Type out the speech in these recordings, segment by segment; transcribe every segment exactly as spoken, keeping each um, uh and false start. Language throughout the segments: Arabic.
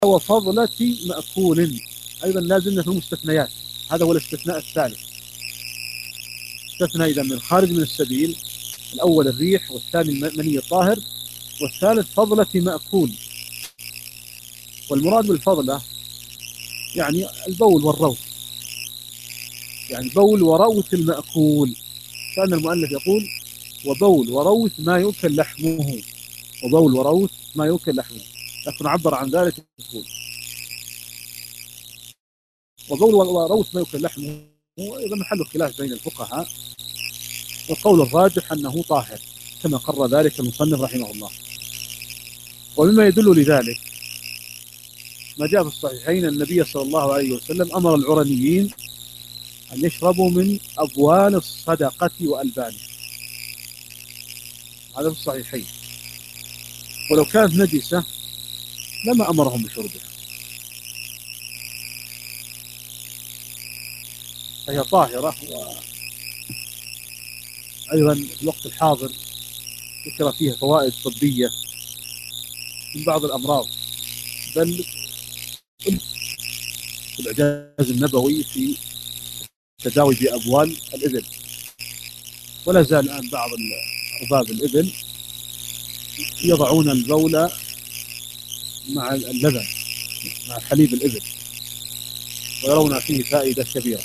وفضلة مأكول، أيضا لازلنا في المستثنيات، هذا هو الاستثناء الثالث. استثنى إذا من خارج من السبيل، الأول الريح، والثاني المني الطاهر، والثالث فضلة مأكول. والمراد بالفضلة يعني البول والروث، يعني بول وروث المأكول. كان المؤلف يقول وبول وروث ما يؤكل لحمه، وبول وروث ما يؤكل لحمه، لكن عبر عن ذلك يقول وبول وروث ما يؤكل لحمه. إذا محل خلاف بين الفقهاء، والقول الراجح أنه طاهر كما قرر ذلك المصنف رحمه الله. ومما يدل لذلك ما جاء في الصحيحين النبي صلى الله عليه وسلم أمر العرنيين أن يشربوا من أبوال الصدقة وألبانها، هذا في الصحيحين. ولو كانت نجسة لما أمرهم بشربها، فهي طاهرة. وأيضا في الوقت الحاضر ذكر فيها فوائد طبية من بعض الأمراض، بل في الإعجاز النبوي في التداوي بأبوال الإبل. ولا زال الآن بعض أرباب الإبل يضعون البول مع اللبن، مع حليب الإبل، ويرون فيه فائدة كبيرة.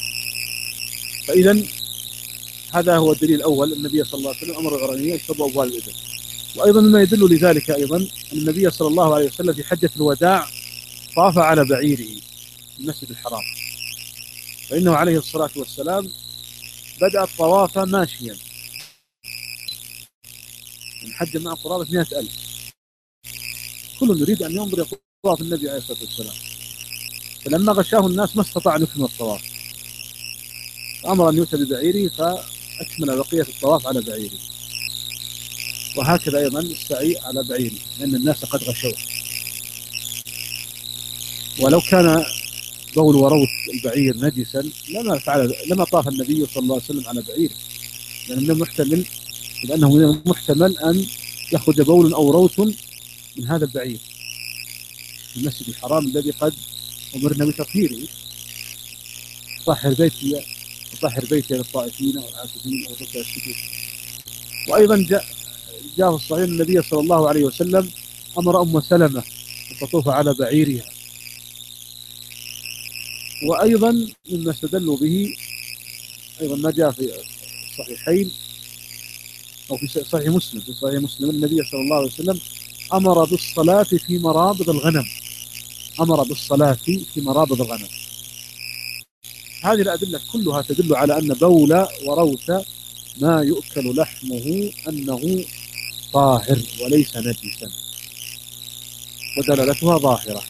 فإذا هذا هو الدليل الأول، النبي صلى الله عليه وسلم أمر العرنيين يشربوا أبوال الإبل. وأيضا مما يدل لذلك أيضا أن النبي صلى الله عليه وسلم في حجة الوداع طاف على بعيره في المسجد الحرام، فإنه عليه الصلاة والسلام بدأ الطواف ماشيا، من حج مع قرابة مئة ألف، كل يريد أن ينظر طواف النبي عليه الصلاة والسلام. فلما غشاه الناس ما استطاع أن يكمل الطواف، فأمر أن يؤتى ببعيره فأكمل بقية الطواف على بعيره. وهكذا أيضا السعي على بعيره، لأن الناس قد غشوه. ولو كان بول وروث البعير نجسا لما فعل لما طاف النبي صلى الله عليه وسلم على بعيره، لأنه من المحتمل لأنه من المحتمل أن يخرج بول أو روث من هذا البعير في المسجد الحرام الذي قد أمرنا بتطهيره. طهر بيتي وطهر بيتي للطائفين والعاكفين والركع السجود. وأيضا جاء جاء في الصحيح النبي صلى الله عليه وسلم أمر أم سلمة أن تطوف على بعيرها. وأيضا مما استدلوا به أيضا ما جاء في الصحيحين أو في صحيح مسلم في صحيح مسلم النبي صلى الله عليه وسلم أمر بالصلاة في مرابض الغنم أمر بالصلاة في مرابض الغنم. هذه الأدلة كلها تدل على أن بول وروث ما يؤكل لحمه أنه طاهر وليس نجسا، ودلالتها ظاهرة.